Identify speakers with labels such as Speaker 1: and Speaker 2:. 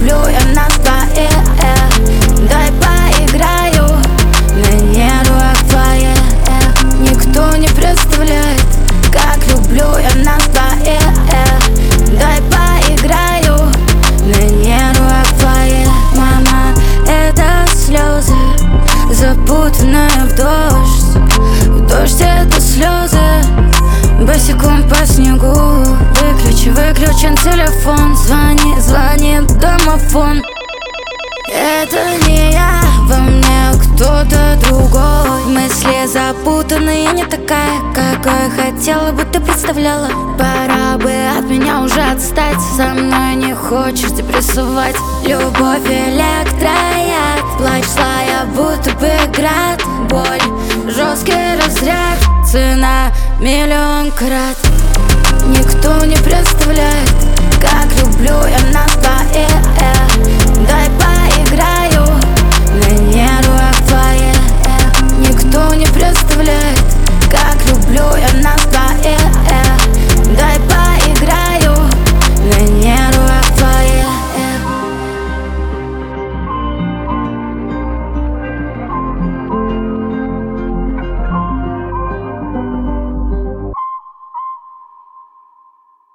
Speaker 1: люблю я нас двоих. Дай поиграю на нервах твоих. Никто не представляет, как люблю я нас двоих. Дай поиграю на нервах твоих. Мама, это слезы, запутанные в дождь. Дождь — это слезы, босиком по снегу. Выключен телефон, звонит домофон. Это не я, во мне кто-то другой. Мысли запутанные, не такая, какой хотела бы ты представляла. Пора бы от меня уже отстать, со мной не хочешь депрессовать. Любовь электрояд, плачь злая, будто бы град. Боль, жесткий разряд, цена миллион крат. Никто не представляет, как люблю я нас двоих. Дай поиграю на нервах твоих. Никто не представляет,